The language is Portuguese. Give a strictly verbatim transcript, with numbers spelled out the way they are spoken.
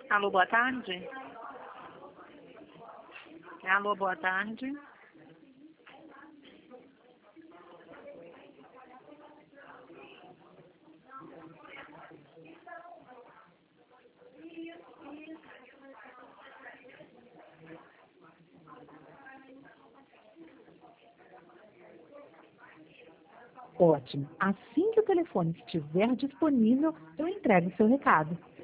Alô, boa tarde. Alô, boa tarde. Ótimo. Assim que o telefone estiver disponível, eu entrego o seu recado.